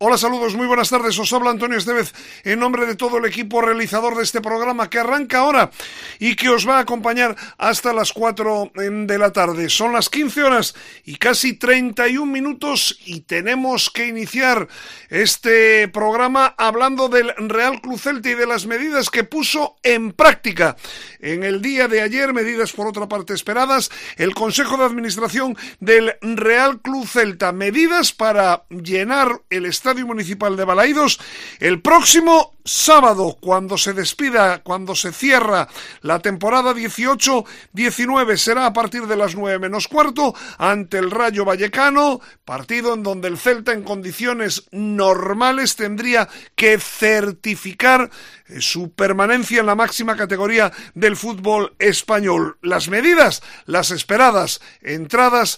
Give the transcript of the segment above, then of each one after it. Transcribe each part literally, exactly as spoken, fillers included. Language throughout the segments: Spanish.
Hola, saludos, muy buenas tardes, os habla Antonio Estevez en nombre de todo el equipo realizador de este programa que arranca ahora y que os va a acompañar hasta las cuatro de la tarde. Son las quince horas y casi treinta y un minutos y tenemos que iniciar este programa hablando del Real Club Celta y de las medidas que puso en práctica en el día de ayer, medidas por otra parte esperadas, el Consejo de Administración del Real Club Celta, medidas para llenar el estadio Municipal de Balaídos el próximo sábado, cuando se despida, cuando se cierra la temporada dieciocho diecinueve, será a partir de las nueve menos cuarto ante el Rayo Vallecano, partido en donde el Celta en condiciones normales tendría que certificar su permanencia en la máxima categoría del fútbol español. Las medidas, las esperadas, entradas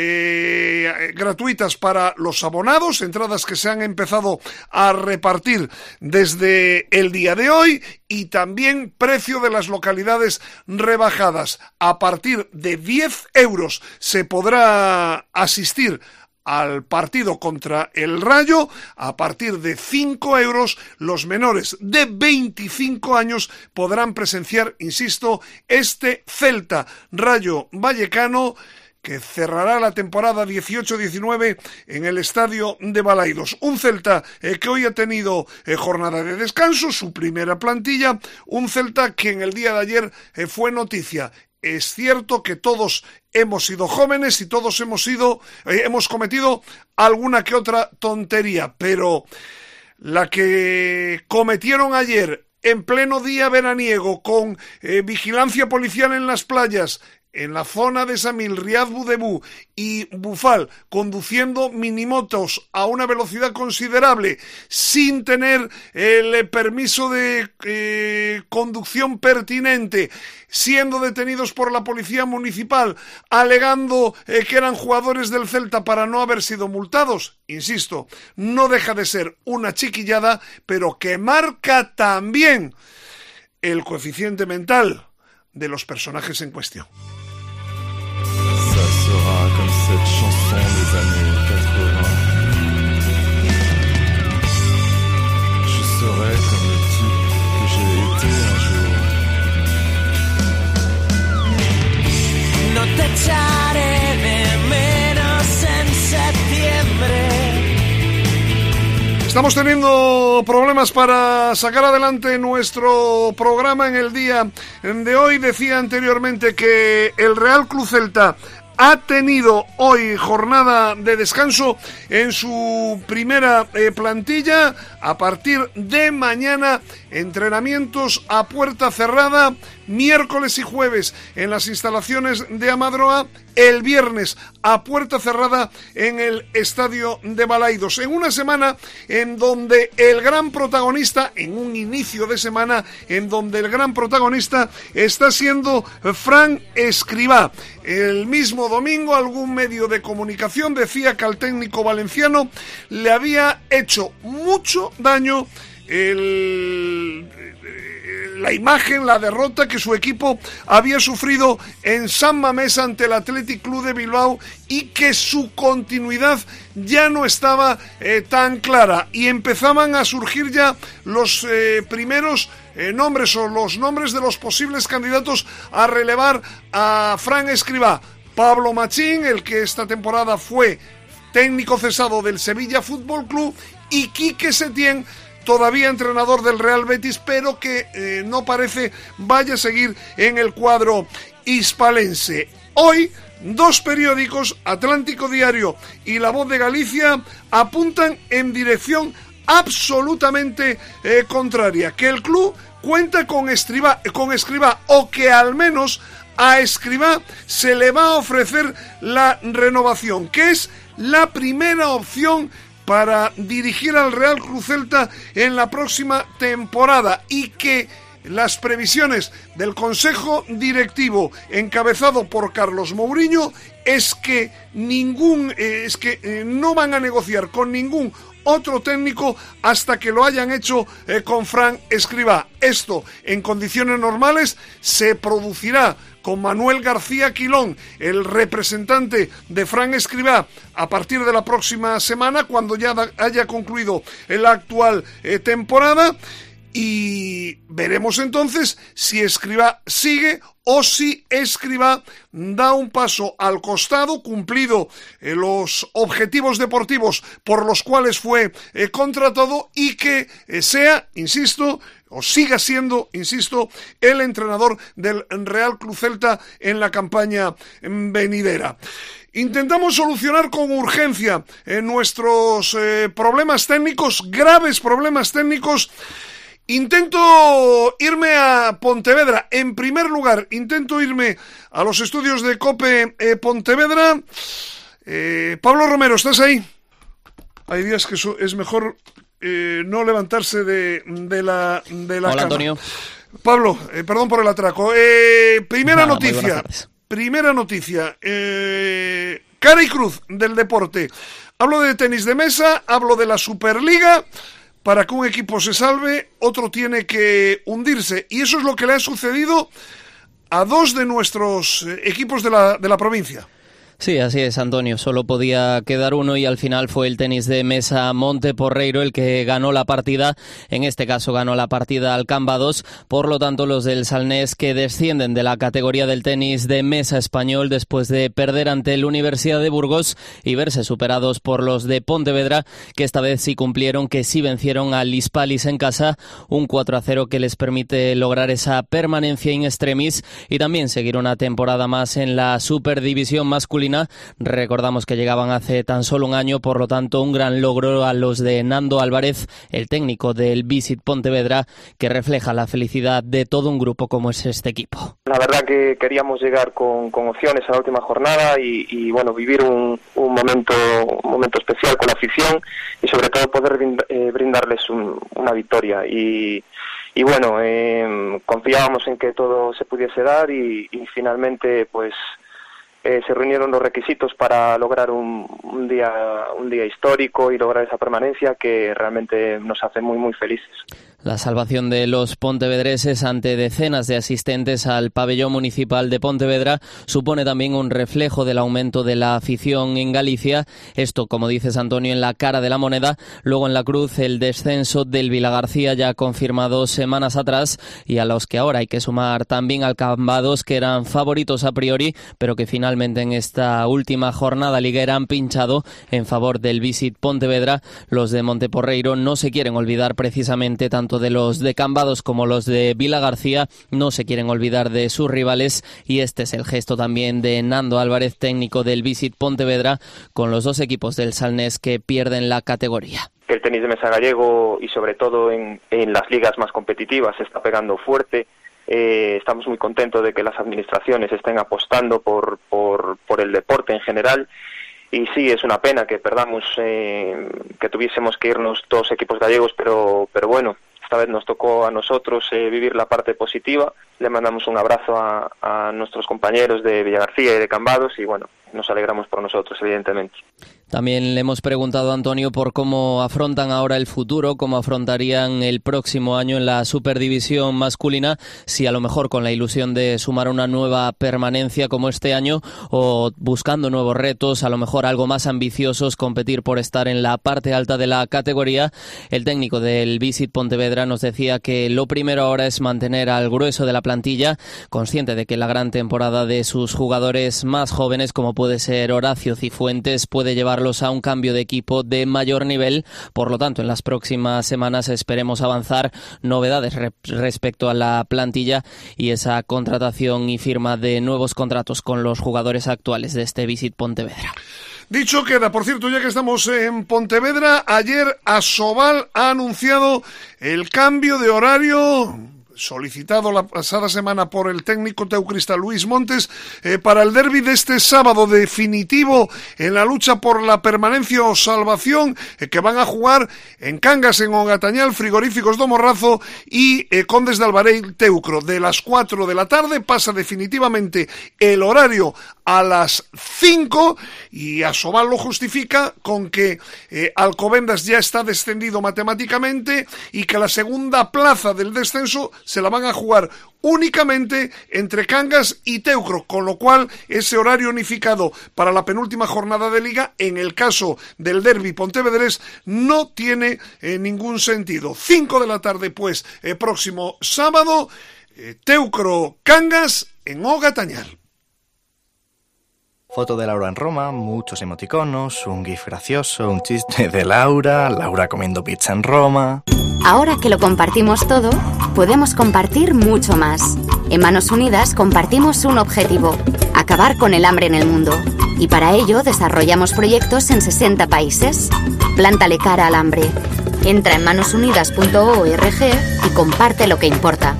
eh, gratuitas para los abonados, entradas que se han empezado a repartir desde el día de hoy, y también precio de las localidades rebajadas. A partir de diez euros se podrá asistir al partido contra el Rayo. A partir de cinco euros los menores de veinticinco años podrán presenciar, insisto, este Celta Rayo Vallecano, que cerrará la temporada dieciocho diecinueve en el estadio de Balaídos. Un Celta eh, que hoy ha tenido eh, jornada de descanso, su primera plantilla, un Celta que en el día de ayer eh, fue noticia. Es cierto que todos hemos sido jóvenes y todos hemos sido, eh, hemos cometido alguna que otra tontería, pero la que cometieron ayer en pleno día veraniego con eh, vigilancia policial en las playas, en la zona de Samil, Riad Boudebou y Bufal, conduciendo minimotos a una velocidad considerable sin tener el permiso de eh, conducción pertinente, siendo detenidos por la policía municipal, alegando eh, que eran jugadores del Celta para no haber sido multados. Insisto, no deja de ser una chiquillada, pero que marca también el coeficiente mental de los personajes en cuestión. Comme cette chanson des années quatre-vingts. Je serai comme le type que j'ai été un jour. No te echaré de menos en septiembre. Estamos teniendo problemas para sacar adelante nuestro programa en el día de hoy. Decía anteriormente que el Real Club Celta ha tenido hoy jornada de descanso en su primera eh, plantilla. A partir de mañana, entrenamientos a puerta cerrada, miércoles y jueves en las instalaciones de Amadroa, el viernes a puerta cerrada en el estadio de Balaídos. En una semana en donde el gran protagonista, en un inicio de semana, en donde el gran protagonista está siendo Fran Escribá. El mismo domingo algún medio de comunicación decía que al técnico valenciano le había hecho mucho daño el... la imagen, la derrota que su equipo había sufrido en San Mamés ante el Athletic Club de Bilbao, y que su continuidad ya no estaba eh, tan clara, y empezaban a surgir ya los eh, primeros eh, nombres o los nombres de los posibles candidatos a relevar a Fran Escribá. Pablo Machín, el que esta temporada fue técnico cesado del Sevilla Fútbol Club, y Quique Setién, todavía entrenador del Real Betis, pero que eh, no parece vaya a seguir en el cuadro hispalense. Hoy, dos periódicos, Atlántico Diario y La Voz de Galicia, apuntan en dirección absolutamente eh, contraria, que el club cuenta con Escribá, con Escribá, o que al menos a Escribá se le va a ofrecer la renovación, que es la primera opción para dirigir al Real Club Celta en la próxima temporada, y que las previsiones del Consejo Directivo encabezado por Carlos Mouriño es que ningún eh, es que eh, no van a negociar con ningún otro técnico hasta que lo hayan hecho eh, con Fran Escribá. Esto, en condiciones normales, se producirá con Manuel García Quilón, el representante de Fran Escribá, a partir de la próxima semana, cuando ya haya concluido la actual eh, temporada, y veremos entonces si Escribá sigue o si Escribá da un paso al costado, cumplido eh, los objetivos deportivos por los cuales fue eh, contratado, y que eh, sea, insisto, o siga siendo, insisto, el entrenador del Real Club Celta en la campaña venidera. Intentamos solucionar con urgencia eh, nuestros eh, problemas técnicos, graves problemas técnicos. Intento irme a Pontevedra. En primer lugar, intento irme a los estudios de COPE eh, Pontevedra. Eh, Pablo Romero, ¿estás ahí? Hay días que es mejor eh, no levantarse de, de la, de la Hola, cama. Antonio. Pablo, eh, perdón por el atraco. Eh, primera Nada, noticia. Primera noticia. Eh, cara y cruz del deporte. Hablo de tenis de mesa, hablo de la Superliga. Para que un equipo se salve, otro tiene que hundirse. Y eso es lo que le ha sucedido a dos de nuestros equipos de la, de la provincia. Sí, así es, Antonio. Solo podía quedar uno y al final fue el tenis de mesa Monte Porreiro el que ganó la partida. En este caso ganó la partida al Cambados. Por lo tanto, los del Salnés, que descienden de la categoría del tenis de mesa español después de perder ante la Universidad de Burgos y verse superados por los de Pontevedra, que esta vez sí cumplieron, que sí vencieron al Hispalis en casa, un cuatro a cero que les permite lograr esa permanencia in extremis y también seguir una temporada más en la Superdivisión masculina. Recordamos que llegaban hace tan solo un año, por lo tanto un gran logro a los de Nando Álvarez, el técnico del Visit Pontevedra, que refleja la felicidad de todo un grupo como es este equipo. La verdad que queríamos llegar con, con opciones a la última jornada y, y bueno, vivir un, un momento un momento especial con la afición y sobre todo poder brind- eh, brindarles un, una victoria y Y bueno, eh, confiábamos en que todo se pudiese dar y, y finalmente pues eh, se reunieron los requisitos para lograr un, un día un día histórico y lograr esa permanencia que realmente nos hace muy muy felices. La salvación de los pontevedreses ante decenas de asistentes al pabellón municipal de Pontevedra supone también un reflejo del aumento de la afición en Galicia. Esto, como dices, Antonio, en la cara de la moneda. Luego en la cruz, el descenso del Vilagarcía, ya confirmado semanas atrás, y a los que ahora hay que sumar también al Cambados, que eran favoritos a priori, pero que finalmente en esta última jornada liguera han pinchado en favor del Visit Pontevedra. Los de Monteporreiro no se quieren olvidar precisamente tanto de los de Cambados como los de Vilagarcía, no se quieren olvidar de sus rivales, y este es el gesto también de Nando Álvarez, técnico del Visit Pontevedra, con los dos equipos del Salnés que pierden la categoría. El tenis de mesa gallego y sobre todo en, en las ligas más competitivas se está pegando fuerte. Eh, estamos muy contentos de que las administraciones estén apostando por, por, por el deporte en general. Y sí, es una pena que perdamos, eh, que tuviésemos que irnos dos equipos gallegos, pero, pero bueno, esta vez nos tocó a nosotros eh, vivir la parte positiva. Le mandamos un abrazo a, a nuestros compañeros de Villagarcía y de Cambados y bueno, nos alegramos por nosotros, evidentemente. También le hemos preguntado a Antonio por cómo afrontan ahora el futuro, cómo afrontarían el próximo año en la Superdivisión masculina, si a lo mejor con la ilusión de sumar una nueva permanencia como este año o buscando nuevos retos, a lo mejor algo más ambiciosos, competir por estar en la parte alta de la categoría. El técnico del Visit Pontevedra nos decía que lo primero ahora es mantener al grueso de la plantilla, consciente de que la gran temporada de sus jugadores más jóvenes, como puede ser Horacio Cifuentes, puede llevarlos a un cambio de equipo de mayor nivel. Por lo tanto, en las próximas semanas esperemos avanzar novedades re- respecto a la plantilla y esa contratación y firma de nuevos contratos con los jugadores actuales de este Visit Pontevedra. Dicho queda, por cierto, ya que estamos en Pontevedra, ayer Asobal ha anunciado el cambio de horario solicitado la pasada semana por el técnico teucrista Luis Montes, eh, para el derbi de este sábado definitivo en la lucha por la permanencia o salvación, eh, que van a jugar en Cangas, en Ogatañal, Frigoríficos do Morrazo y eh, Condes de Albareil Teucro. De las cuatro de la tarde pasa definitivamente el horario a las cinco, y Asobal lo justifica con que eh, Alcobendas ya está descendido matemáticamente y que la segunda plaza del descenso se la van a jugar únicamente entre Cangas y Teucro, con lo cual ese horario unificado para la penúltima jornada de Liga, en el caso del derbi pontevedrés, no tiene eh, ningún sentido. Cinco de la tarde, pues, eh, próximo sábado, eh, Teucro-Cangas en Ogatañal. Foto de Laura en Roma, muchos emoticonos, un gif gracioso, un chiste de Laura, Laura comiendo pizza en Roma. Ahora que lo compartimos todo, podemos compartir mucho más. En Manos Unidas compartimos un objetivo: acabar con el hambre en el mundo. Y para ello desarrollamos proyectos en sesenta países. Plántale cara al hambre. Entra en manos unidas punto org y comparte lo que importa.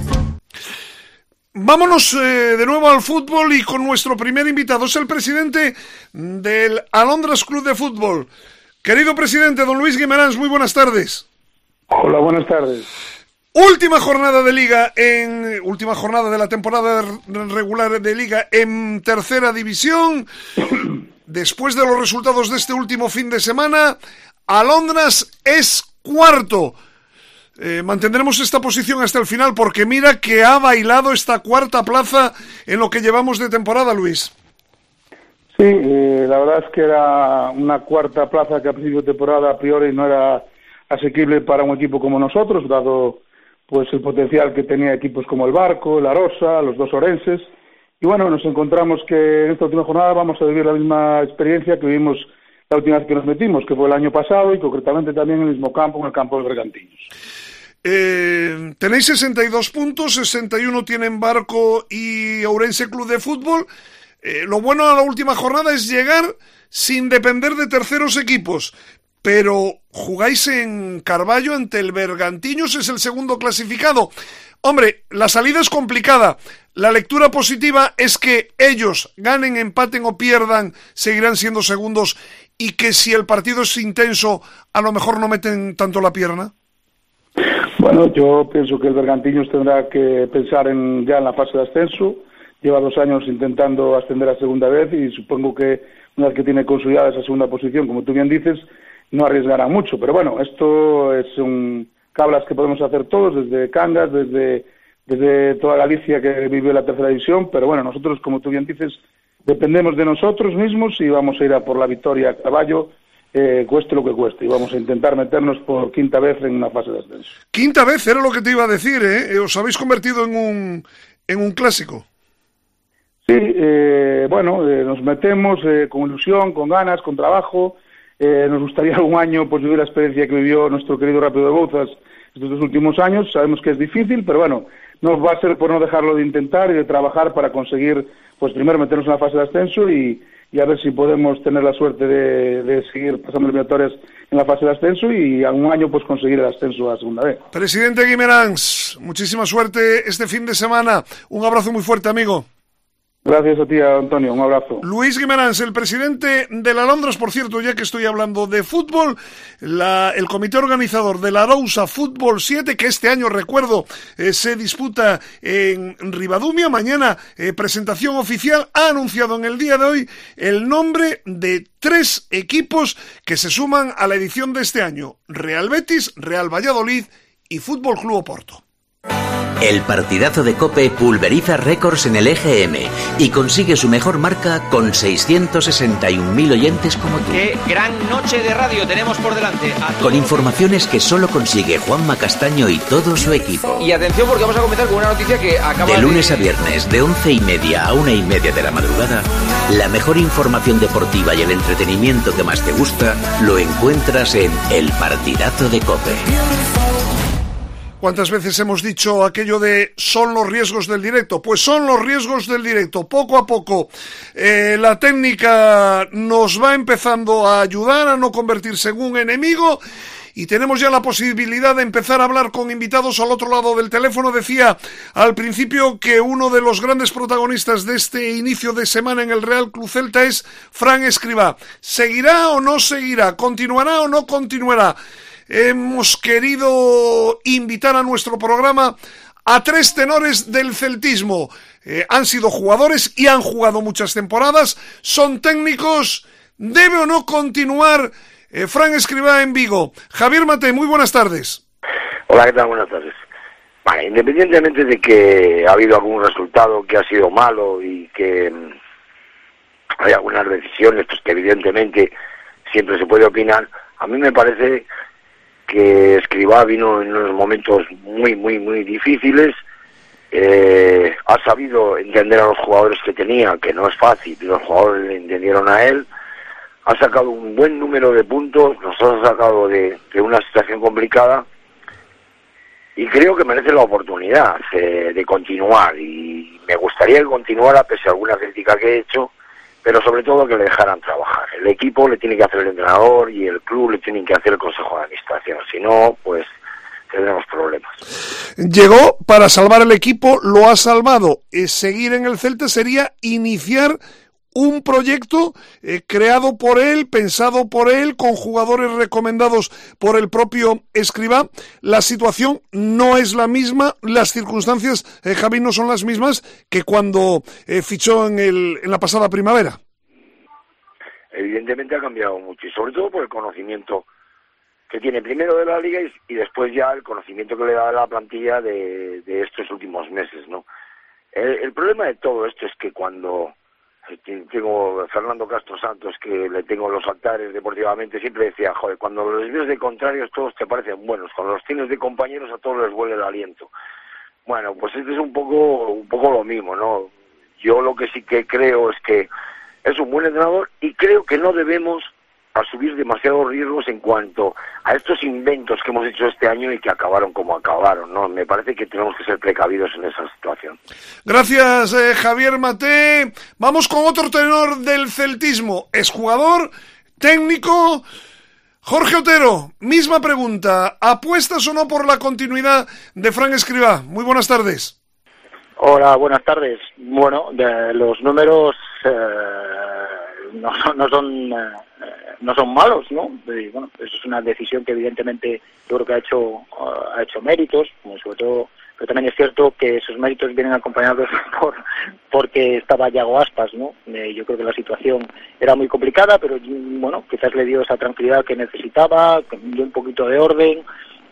Vámonos eh, de nuevo al fútbol y con nuestro primer invitado. Es el presidente del Alondras Club de Fútbol. Querido presidente, don Luis Guimerans, muy buenas tardes. Hola, buenas tardes. Última jornada de Liga, en última jornada de la temporada regular de Liga en tercera división. Después de los resultados de este último fin de semana, Alondras es cuarto. Eh, mantendremos esta posición hasta el final, porque mira que ha bailado esta cuarta plaza en lo que llevamos de temporada, Luis. Sí, eh, la verdad es que era una cuarta plaza que a principio de temporada a priori no era asequible para un equipo como nosotros, dado pues el potencial que tenía equipos como el Barco, el Arosa, los dos orenses. Y bueno, nos encontramos que en esta última jornada vamos a vivir la misma experiencia que vivimos la última vez que nos metimos, que fue el año pasado, y concretamente también en el mismo campo, en el campo del Bergantiños. Eh, tenéis sesenta y dos puntos, sesenta y uno tienen Barco y Ourense Club de Fútbol. Eh, lo bueno de la última jornada es llegar sin depender de terceros equipos, pero jugáis en Carballo ante el Bergantiños, es el segundo clasificado. Hombre, la salida es complicada. La lectura positiva es que ellos ganen, empaten o pierdan, seguirán siendo segundos, y que si el partido es intenso, a lo mejor no meten tanto la pierna. Bueno, yo pienso que el Bergantiños tendrá que pensar en ya en la fase de ascenso. Lleva dos años intentando ascender a segunda vez, y supongo que una vez que tiene consolidada esa segunda posición, como tú bien dices, no arriesgará mucho. Pero bueno, esto es un cablas que podemos hacer todos, desde Cangas, desde, desde toda Galicia que vive la tercera división. Pero bueno, nosotros, como tú bien dices, dependemos de nosotros mismos y vamos a ir a por la victoria a Carballo, eh, cueste lo que cueste, y vamos a intentar meternos por quinta vez en una fase de ascenso. Quinta vez, era lo que te iba a decir, ¿eh? Os habéis convertido en un, en un clásico. Sí, eh, bueno, eh, nos metemos eh, con ilusión, con ganas, con trabajo. Eh, nos gustaría algún año pues vivir la experiencia que vivió nuestro querido Rápido de Bouzas estos dos últimos años. Sabemos que es difícil, pero bueno, no va a ser por no dejarlo de intentar y de trabajar para conseguir, pues primero meternos en la fase de ascenso y, y a ver si podemos tener la suerte de, de seguir pasando eliminatorias en la fase de ascenso y algún año pues conseguir el ascenso a segunda vez. Presidente Guimerans, muchísima suerte este fin de semana. Un abrazo muy fuerte, amigo. Gracias a ti, Antonio, un abrazo. Luis Guimerans, el presidente de la Alondras. Por cierto, ya que estoy hablando de fútbol, la, el comité organizador de la Arousa Fútbol siete, que este año, recuerdo, eh, se disputa en Ribadumia, mañana eh, presentación oficial, ha anunciado en el día de hoy el nombre de tres equipos que se suman a la edición de este año: Real Betis, Real Valladolid y Fútbol Club Oporto. El partidazo de COPE pulveriza récords en el E G M y consigue su mejor marca con seiscientos sesenta y un mil oyentes como tú. ¡Qué gran noche de radio tenemos por delante! Con informaciones que solo consigue Juanma Castaño y todo su equipo. Y atención, porque vamos a comenzar con una noticia que acaba de... De lunes a viernes, de once y media a una y media de la madrugada, la mejor información deportiva y el entretenimiento que más te gusta lo encuentras en El Partidazo de COPE. ¿Cuántas veces hemos dicho aquello de son los riesgos del directo? Pues son los riesgos del directo. Poco a poco eh, la técnica nos va empezando a ayudar a no convertirse en un enemigo y tenemos ya la posibilidad de empezar a hablar con invitados al otro lado del teléfono. Decía al principio que uno de los grandes protagonistas de este inicio de semana en el Real Club Celta es Fran Escribá. ¿Seguirá o no seguirá? ¿Continuará o no continuará? Hemos querido invitar a nuestro programa a tres tenores del celtismo. Eh, han sido jugadores y han jugado muchas temporadas, son técnicos. ¿Debe o no continuar eh, Fran Escribá en Vigo? Javier Mate, muy buenas tardes. Hola, ¿qué tal? Buenas tardes. Vale, independientemente de que ha habido algún resultado que ha sido malo y que mmm, hay algunas decisiones pues que evidentemente siempre se puede opinar, a mí me parece que Escribá vino en unos momentos muy, muy, muy difíciles. Eh, ha sabido entender a los jugadores que tenía, que no es fácil, y los jugadores le entendieron a él. Ha sacado un buen número de puntos, nos ha sacado de, de una situación complicada y creo que merece la oportunidad eh, de continuar, y me gustaría que continuara pese a alguna crítica que he hecho, pero sobre todo que le dejaran trabajar. El equipo le tiene que hacer el entrenador y el club le tiene que hacer el consejo de administración, si no, pues tendremos problemas. Llegó para salvar el equipo, lo ha salvado. Eh, seguir en el Celta sería iniciar un proyecto eh, creado por él, pensado por él, con jugadores recomendados por el propio Escribá. La situación no es la misma, las circunstancias, eh, Javi, no son las mismas que cuando eh, fichó en, el, en la pasada primavera. Evidentemente ha cambiado mucho, y sobre todo por el conocimiento que tiene primero de la liga y, y después ya el conocimiento que le da la plantilla de, de estos últimos meses, ¿no? El, el problema de todo esto es que cuando tengo a Fernando Castro Santos, que le tengo los altares deportivamente, siempre decía, joder, cuando los ves de contrarios todos te parecen buenos, cuando los tienes de compañeros a todos les huele el aliento. Bueno, pues este es un poco, un poco lo mismo, ¿no? Yo lo que sí que creo es que es un buen entrenador y creo que no debemos asumir demasiados riesgos en cuanto a estos inventos que hemos hecho este año y que acabaron como acabaron, ¿no? Me parece que tenemos que ser precavidos en esa situación. Gracias, eh, Javier Mate. Vamos con otro tenor del celtismo. Es jugador, técnico. Jorge Otero, misma pregunta. ¿Apuestas o no por la continuidad de Fran Escribá? Muy buenas tardes. Hola, buenas tardes. Bueno, de los números eh, no, no son... Eh, no son malos, ¿no? Y bueno, eso es una decisión que evidentemente yo creo que ha hecho uh, ha hecho méritos, como sobre todo, pero también es cierto que esos méritos vienen acompañados por porque estaba Yago Aspas, ¿no? Eh, yo creo que la situación era muy complicada, pero bueno, quizás le dio esa tranquilidad que necesitaba, que dio un poquito de orden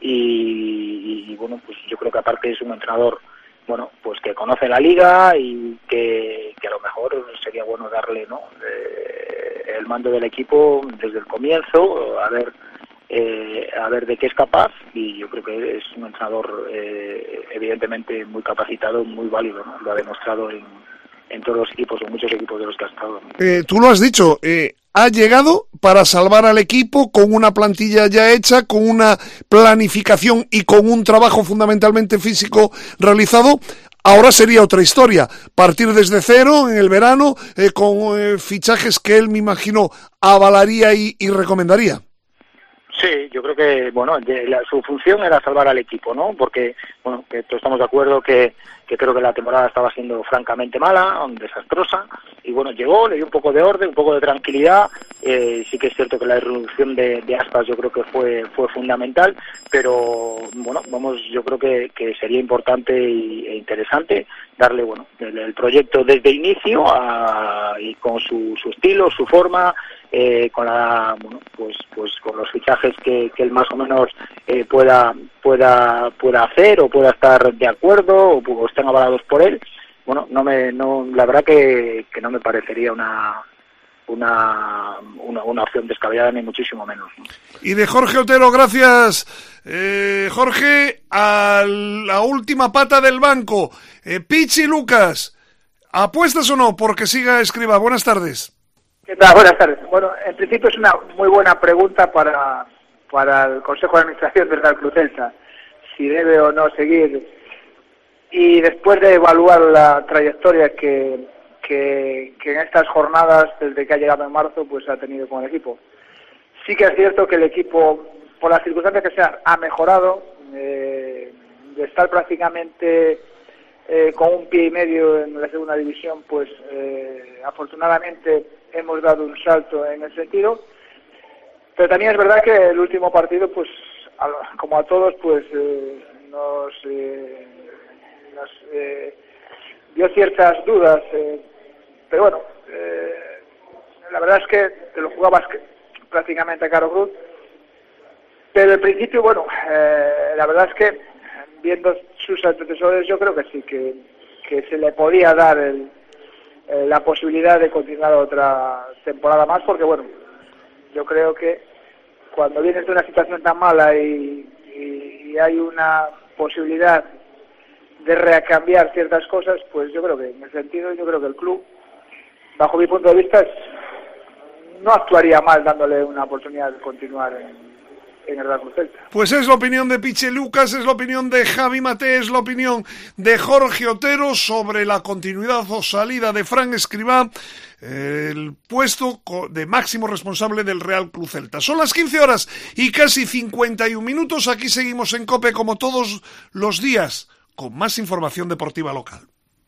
y, y bueno, pues yo creo que aparte es un entrenador, bueno, pues que conoce la liga y que, que a lo mejor sería bueno darle, ¿no? Eh, el mando del equipo desde el comienzo, a ver eh, a ver de qué es capaz, y yo creo que es un entrenador eh, evidentemente muy capacitado, muy válido, ¿no? Lo ha demostrado en, en todos los equipos, o muchos equipos de los que ha estado. Eh, tú lo has dicho, eh, ha llegado para salvar al equipo con una plantilla ya hecha, con una planificación y con un trabajo fundamentalmente físico realizado. Ahora sería otra historia, partir desde cero en el verano, eh, con eh, fichajes que él, me imagino, avalaría y, y recomendaría. Sí, yo creo que, bueno, de, la, su función era salvar al equipo, ¿no? Porque, bueno, que todos estamos de acuerdo que, que creo que la temporada estaba siendo francamente mala, desastrosa, y bueno, llegó, le dio un poco de orden, un poco de tranquilidad. Eh, sí que es cierto que la irrupción de, de Aspas yo creo que fue fue fundamental, pero bueno, vamos, yo creo que, que sería importante y, e interesante darle, bueno, el, el proyecto desde inicio a, y con su, su estilo, su forma, eh, con la, bueno, pues pues con los fichajes que, que él más o menos eh, pueda pueda pueda hacer o pueda estar de acuerdo o, o estén avalados por él. Bueno, no me no la verdad que, que no me parecería una Una, una una opción descabellada, ni muchísimo menos, ¿no? Y de Jorge Otero, gracias, eh, Jorge, a la última pata del banco, eh, Pichi Lucas, ¿apuestas o no porque siga Escribá? Buenas tardes. ¿Qué tal? Buenas tardes. Bueno, en principio es una muy buena pregunta para, para el Consejo de Administración del Real Club Celta, si debe o no seguir, y después de evaluar la trayectoria que Que, que en estas jornadas, desde que ha llegado en marzo, pues ha tenido con el equipo. Sí que es cierto que el equipo por las circunstancias que sean, ha mejorado, eh, de estar prácticamente eh, con un pie y medio en la segunda división, pues eh, afortunadamente hemos dado un salto en el sentido, pero también es verdad que el último partido, pues a, como a todos, pues eh, nos, eh, nos eh, dio ciertas dudas, eh, pero bueno, eh, la verdad es que te lo jugabas prácticamente a Caro Cruz, pero al principio, bueno, eh, la verdad es que viendo sus antecesores yo creo que sí, que, que se le podía dar el, eh, la posibilidad de continuar otra temporada más, porque bueno, yo creo que cuando vienes de una situación tan mala y, y, y hay una posibilidad de recambiar ciertas cosas, pues yo creo que en ese sentido, yo creo que el club, bajo mi punto de vista, no actuaría mal dándole una oportunidad de continuar en en el Real Cruz Celta. Pues es la opinión de Piche Lucas, es la opinión de Javi Maté, es la opinión de Jorge Otero sobre la continuidad o salida de Fran Escribá, el puesto de máximo responsable del Real Cruz Celta. Son las quince horas y casi cincuenta y un minutos. Aquí seguimos en COPE como todos los días con más información deportiva local.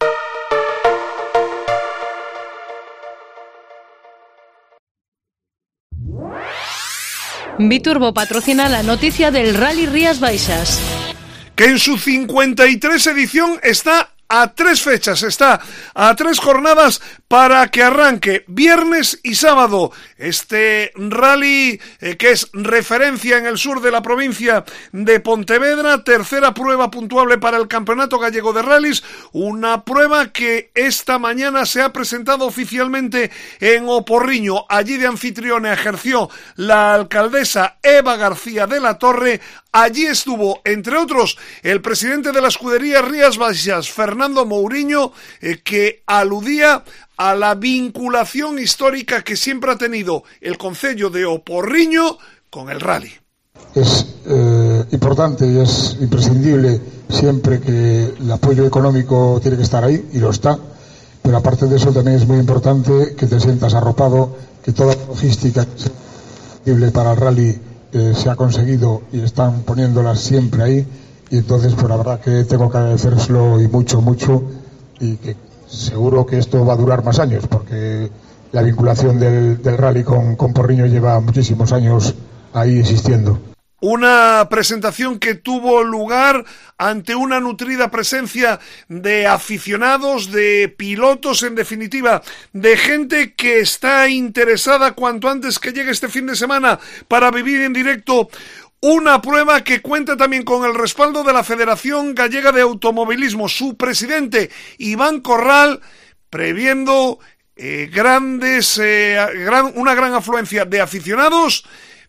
Biturbo patrocina la noticia del Rally Rías Baixas, que en su cincuenta y tres edición está a tres fechas, está a tres jornadas para que arranque viernes y sábado este rally eh, que es referencia en el sur de la provincia de Pontevedra, tercera prueba puntuable para el Campeonato Gallego de Rallys, una prueba que esta mañana se ha presentado oficialmente en Oporriño. Allí de anfitriona ejerció la alcaldesa Eva García de la Torre. Allí estuvo, entre otros, el presidente de la escudería Rías Baixas, Fernando Mouriño, eh, que aludía a la vinculación histórica que siempre ha tenido el concello de Oporriño con el rally. Es eh, importante y es imprescindible siempre que el apoyo económico tiene que estar ahí, y lo está, pero aparte de eso también es muy importante que te sientas arropado, que toda la logística que sea posible para el rally eh, se ha conseguido y están poniéndolas siempre ahí, y entonces pues la verdad que tengo que agradecérselo y mucho, mucho, y que seguro que esto va a durar más años, porque la vinculación del, del rally con, con Porriño lleva muchísimos años ahí existiendo. Una presentación que tuvo lugar ante una nutrida presencia de aficionados, de pilotos, en definitiva, de gente que está interesada cuanto antes que llegue este fin de semana para vivir en directo una prueba que cuenta también con el respaldo de la Federación Gallega de Automovilismo. Su presidente, Iván Corral, previendo eh, grandes, eh, gran, una gran afluencia de aficionados,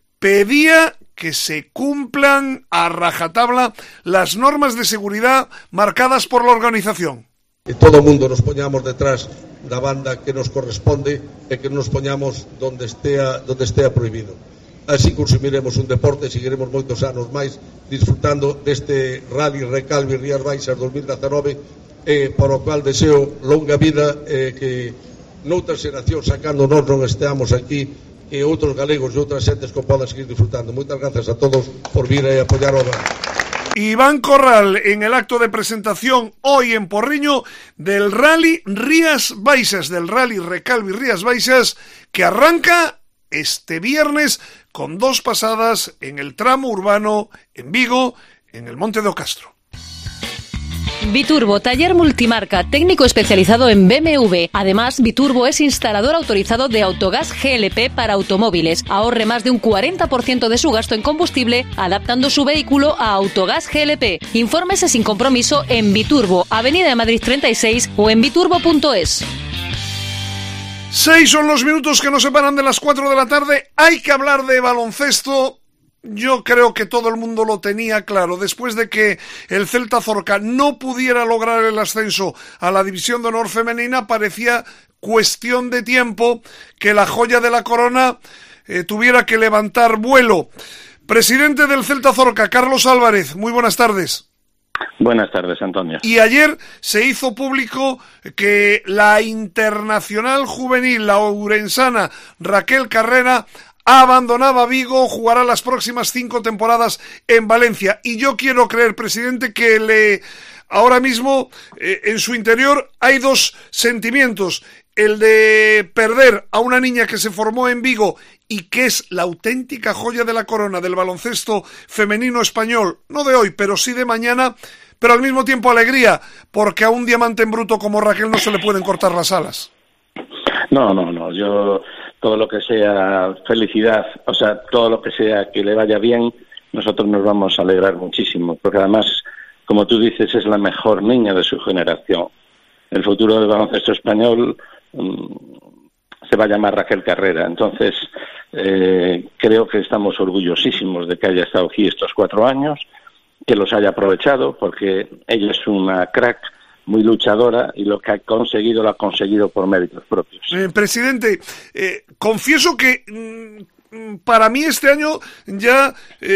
pedía que se cumplan a rajatabla las normas de seguridad marcadas por la organización. Que todo o mundo nos poñamos detrás da banda que nos corresponde e que nos poñamos donde estea, donde estea prohibido. Así consumiremos un deporte e seguiremos moitos anos máis disfrutando deste Rally Recalvi Rías Baixas dos mil dezenove, eh, para o cual deseo longa vida, eh, que noutras xeracións, sacando nós non esteamos aquí, que outros galegos e outras xentes que podan seguir disfrutando. Moitas gracias a todos por vir a apoiar o Rally. Iván Corral en el acto de presentación hoy en Porriño del Rally Rías Baixas, del Rally Recalvi Rías Baixas, que arranca este viernes con dos pasadas en el tramo urbano en Vigo, en el Monte do Castro. Biturbo, taller multimarca, técnico especializado en B M W. Además, Biturbo es instalador autorizado de autogás G L P para automóviles. Ahorre más de un cuarenta por ciento de su gasto en combustible, adaptando su vehículo a autogás G L P. Infórmese sin compromiso en Biturbo, Avenida de Madrid treinta y seis o en biturbo punto es. Seis son los minutos que nos separan de las cuatro de la tarde. Hay que hablar de baloncesto. Yo creo que todo el mundo lo tenía claro. Después de que el Celta Zorca no pudiera lograr el ascenso a la División de Honor femenina, parecía cuestión de tiempo que la joya de la corona eh, tuviera que levantar vuelo. Presidente del Celta Zorca, Carlos Álvarez, muy buenas tardes. Buenas tardes, Antonio. Y ayer se hizo público que la internacional juvenil, la ourensana Raquel Carrera, abandonaba Vigo, jugará las próximas cinco temporadas en Valencia. Y yo quiero creer, presidente, que le ahora mismo eh, en su interior hay dos sentimientos. El de perder a una niña que se formó en Vigo y que es la auténtica joya de la corona del baloncesto femenino español, no de hoy, pero sí de mañana, pero al mismo tiempo alegría, porque a un diamante en bruto como Raquel no se le pueden cortar las alas. No, no, no, yo todo lo que sea felicidad, o sea, todo lo que sea que le vaya bien, nosotros nos vamos a alegrar muchísimo, porque además, como tú dices, es la mejor niña de su generación. El futuro del baloncesto español se va a llamar Raquel Carrera. Entonces, eh, creo que estamos orgullosísimos de que haya estado aquí estos cuatro años, que los haya aprovechado, porque ella es una crack, muy luchadora, y lo que ha conseguido lo ha conseguido por méritos propios. Eh, presidente, eh, confieso que mm, para mí este año ya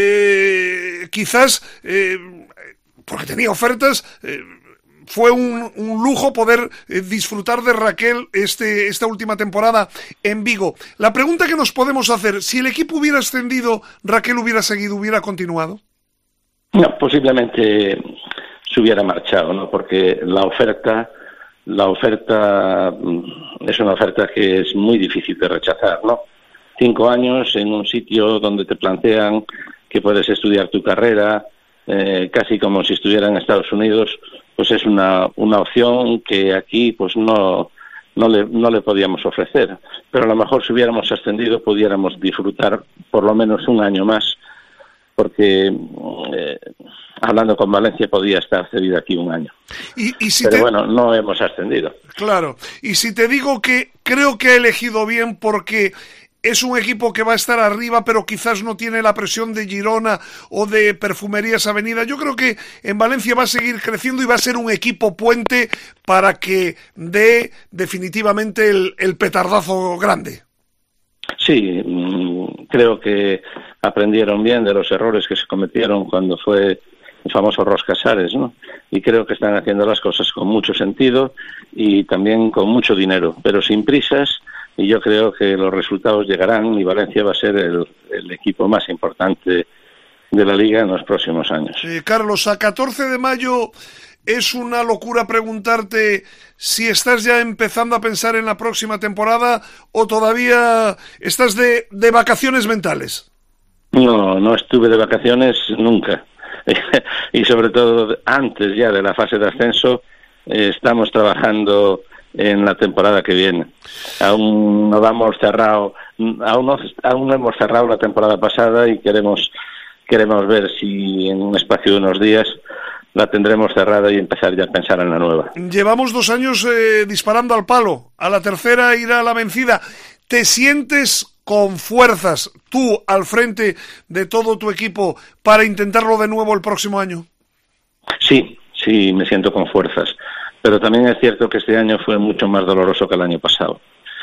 eh, quizás, eh, porque tenía ofertas, eh, fue un, un lujo poder eh, disfrutar de Raquel este, esta última temporada en Vigo. La pregunta que nos podemos hacer, si el equipo hubiera ascendido, ¿Raquel hubiera seguido, hubiera continuado? No, posiblemente se hubiera marchado, ¿no? Porque la oferta, la oferta es una oferta que es muy difícil de rechazar, ¿no? Cinco años en un sitio donde te plantean que puedes estudiar tu carrera, eh, casi como si estuviera en Estados Unidos, pues es una, una opción que aquí pues no, no, le, no le podíamos ofrecer. Pero a lo mejor si hubiéramos ascendido pudiéramos disfrutar por lo menos un año más, porque eh, hablando con Valencia podía estar cedida aquí un año. Y, y si Pero te... bueno, no hemos ascendido. Claro, y si te digo que creo que ha elegido bien porque es un equipo que va a estar arriba, pero quizás no tiene la presión de Girona o de Perfumerías Avenida. Yo creo que en Valencia va a seguir creciendo y va a ser un equipo puente para que dé definitivamente el, el petardazo grande. Sí, creo que aprendieron bien de los errores que se cometieron cuando fue el famoso Ros Casares, ¿no? Y creo que están haciendo las cosas con mucho sentido y también con mucho dinero, pero sin prisas. Y yo creo que los resultados llegarán y Valencia va a ser el, el equipo más importante de la Liga en los próximos años. Eh, Carlos, a catorce de mayo es una locura preguntarte si estás ya empezando a pensar en la próxima temporada o todavía estás de, de vacaciones mentales. No, no estuve de vacaciones nunca. Y sobre todo antes ya de la fase de ascenso eh, estamos trabajando en la temporada que viene. Aún no hemos cerrado, aún no, aún no hemos cerrado la temporada pasada y queremos queremos ver si en un espacio de unos días la tendremos cerrada y empezar ya a pensar en la nueva. Llevamos dos años eh, disparando al palo, a la tercera irá la vencida. ¿Te sientes con fuerzas tú al frente de todo tu equipo para intentarlo de nuevo el próximo año? Sí, sí, me siento con fuerzas. Pero también es cierto que este año fue mucho más doloroso que el año pasado.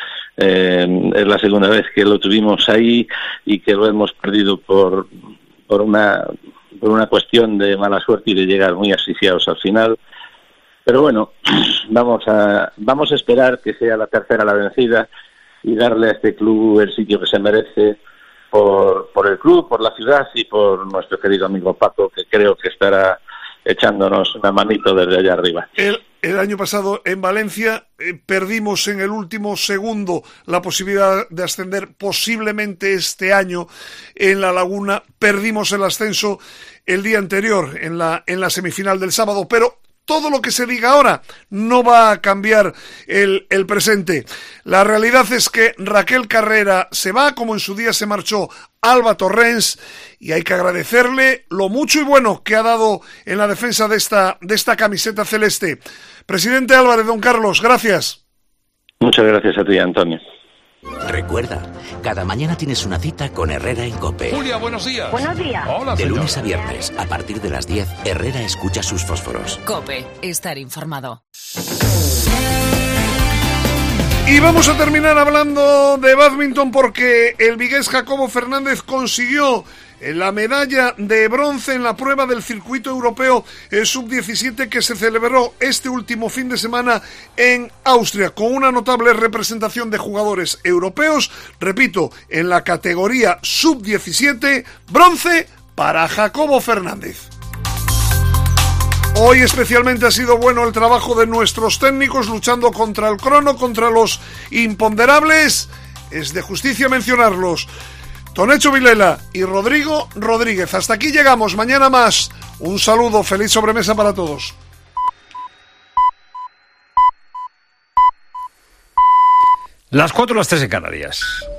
Eh, es la segunda vez que lo tuvimos ahí y que lo hemos perdido por, por, una, por una cuestión de mala suerte y de llegar muy asfixiados al final. Pero bueno, vamos a, vamos a esperar que sea la tercera la vencida y darle a este club el sitio que se merece por, por el club, por la ciudad y por nuestro querido amigo Paco, que creo que estará echándonos una manito desde allá arriba. El, el año pasado en Valencia eh, perdimos en el último segundo la posibilidad de ascender. Posiblemente este año en La Laguna perdimos el ascenso el día anterior en la, en la semifinal del sábado, pero todo lo que se diga ahora no va a cambiar el, el presente. La realidad es que Raquel Carrera se va, como en su día se marchó Alba Torrens, y hay que agradecerle lo mucho y bueno que ha dado en la defensa de esta, de esta camiseta celeste. Presidente Álvarez, don Carlos, gracias. Muchas gracias a ti, Antonio. Recuerda, cada mañana tienes una cita con Herrera en COPE. Julia, buenos días. Buenos días. Hola, De señor. lunes a viernes, a partir de las diez, Herrera escucha sus fósforos. COPE, estar informado. Y vamos a terminar hablando de bádminton porque el vigués Jacobo Fernández consiguió la medalla de bronce en la prueba del circuito europeo sub diecisiete que se celebró este último fin de semana en Austria, con una notable representación de jugadores europeos. Repito, en la categoría sub diecisiete, bronce para Jacobo Fernández. Hoy especialmente ha sido bueno el trabajo de nuestros técnicos luchando contra el crono, contra los imponderables. Es de justicia mencionarlos. Tonecho Vilela y Rodrigo Rodríguez. Hasta aquí llegamos. Mañana más. Un saludo. Feliz sobremesa para todos. Las cuatro, las tres en Canarias.